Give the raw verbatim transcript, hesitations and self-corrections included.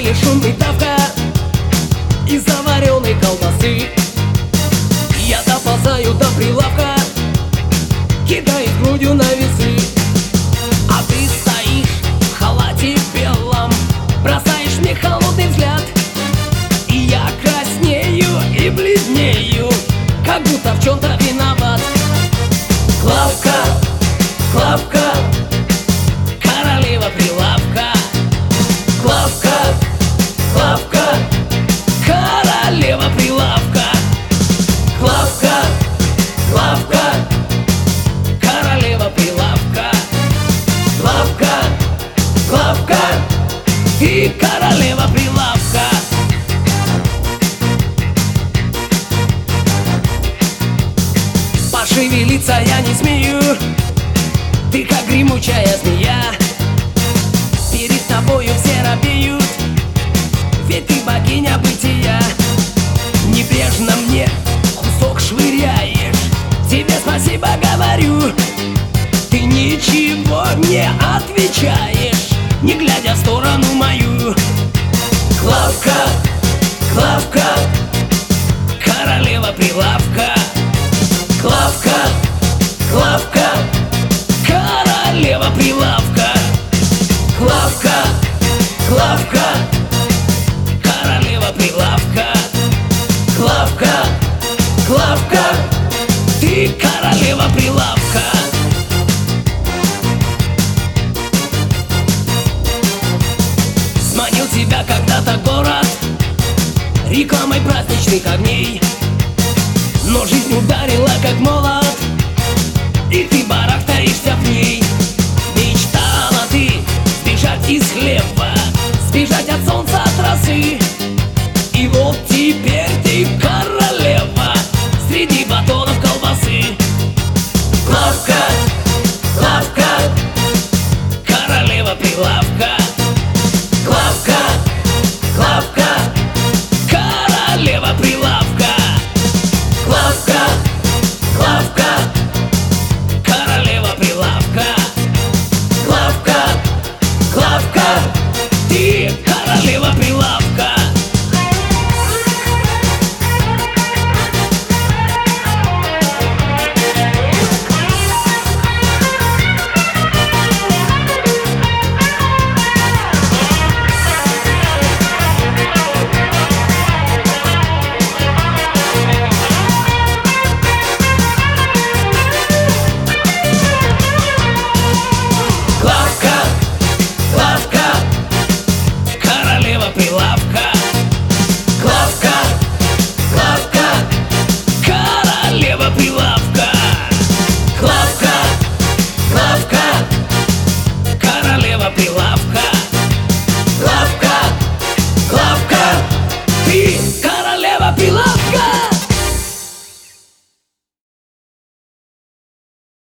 улице шум и давка из заваренной колбасы. Я доползаю до прилавка, кидаюсь грудью на весы. А ты стоишь в халате белом, бросаешь мне холодный взгляд. И я краснею и бледнею, как будто в чем-то виноват. Клавка, Клавка, королева прилавка. Клавка, Клавка, королева прилавка. Клавка, Клавка, королева прилавка. Клавка, Клавка, и королева прилавка. Пошевелиться я не смею, ты как гремучая змея. Перед тобою все робеют, ведь ты богиня бытия. Небрежно мне кусок швыряешь, тебе спасибо говорю. Ты ничего не отвечаешь, не глядя в сторону мою. Клавка, Клавка, королева прилавка. Клавка, Клавка, королева прилавка. Клавка, Клавка, королева прилавка. Клавка, Клавка, ты королева прилавка. Сманил тебя когда-то город рекламой праздничных огней, но жизнь ударила как молот, и ты барахтаешься в ней. Мечтала ты сбежать из хлеба, сбежать от солнца, от росы, и вот теперь ты